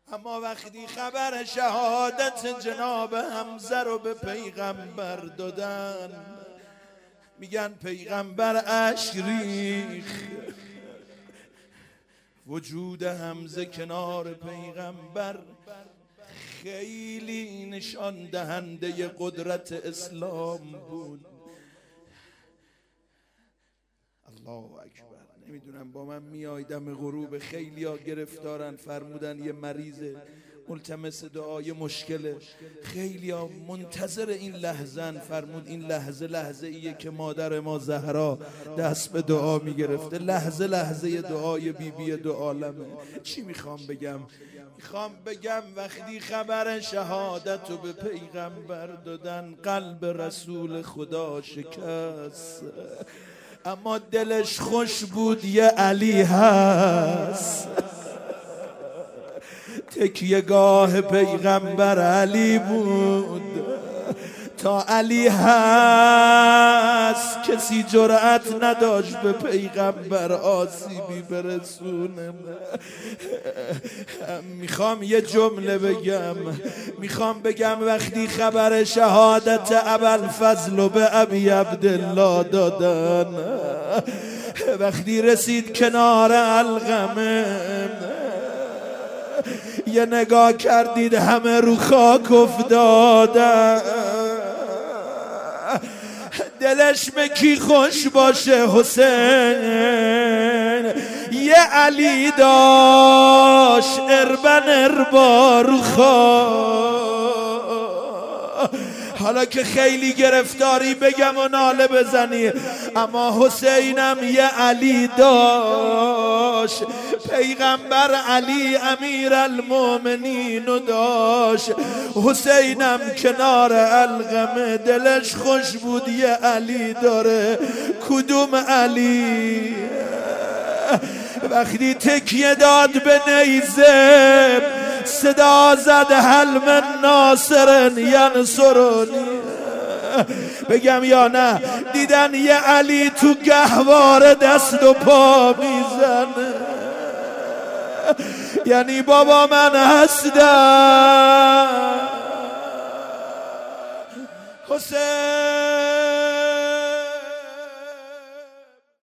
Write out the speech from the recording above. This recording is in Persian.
اما وقتی خبر شهادت جناب حمزه رو به پیغمبر دادن، میگن پیغمبر اشک ریخت. وجود حمزه کنار پیغمبر خیلی نشان دهنده قدرت اسلام بود. الله اکبر. نمیدونم با من میایدم غروب، خیلی ها گرفتارن، فرمودن یه مریضه ملتمس دعای مشکله، خیلی ها منتظر این لحظن. فرمود این لحظه لحظه ایه که مادر ما زهرا دست به دعا میگرفته، لحظه لحظه دعای بیبی دو عالمه. چی میخوام بگم؟ میخوام بگم وقتی خبر شهادت رو به پیغمبر دادن، قلب رسول خدا شکست، اما دلش خوش بود یه علی هست. تکیه‌گاه پیغمبر علی بود، تا علی هست کسی جرأت نداشت به پیغمبر آسیبی برسونه. میخوام یه جمله بگم، میخوام بگم وقتی خبر شهادت ابوالفضل رو به ابی عبدالله دادن، وقتی رسید کنار علقمه، یه نگاه کردید همه رو خاک افتادن. دلش به کی خوش باشه حسین یه علی داشت اربن اربا رو خاک. حالا که خیلی گرفتاری بگم و ناله بزنی، اما حسینم یه علی داشت، پیغمبر علی امیر المومنین داشت. حسینم کنار علقمه دلش خوش بود یه علی داره. کدوم علی؟ وقتی تکیه داد به نیزه صدا زد هل من ناصر ینصرنی. بگم یا نه؟ دیدن یه علی تو گهواره دست و پا میزنه، یعنی بابا من هستم. حسین